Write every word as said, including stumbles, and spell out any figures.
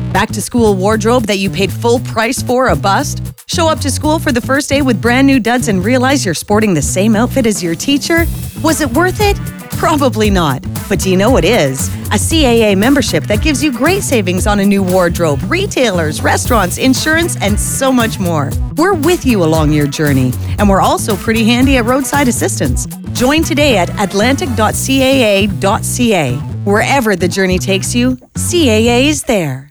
Back to school wardrobe that you paid full price for a bust? Show up to school for the first day with brand new duds and realize you're sporting the same outfit as your teacher? Was it worth it? Probably not. But do you know what is? A C A A membership that gives you great savings on a new wardrobe, retailers, restaurants, insurance, and so much more. We're with you along your journey, and we're also pretty handy at roadside assistance. Join today at atlantic dot c a a dot c a. Wherever the journey takes you, C A A is there.